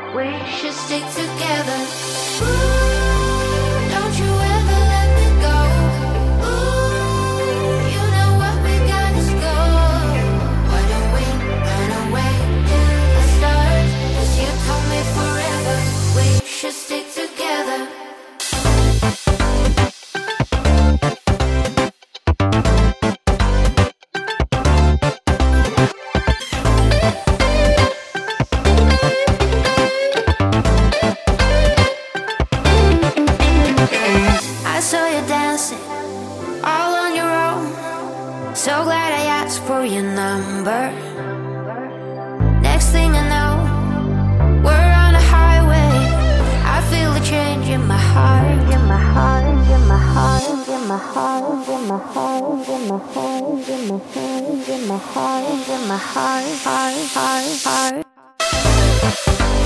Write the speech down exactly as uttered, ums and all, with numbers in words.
We should stick together. Ooh, don't you ever let me go. Ooh, you know what we got is gold. Why don't we run away to the stars? 'Cause you told me forever. We should stick together. I saw you dancing all on your own. So glad I asked for your number. Next thing I know, we're on a highway. I feel the change in my heart, in my heart, in my heart, in my heart, in my heart, in my heart, in my heart, in my heart, in my heart, heart, heart, heart.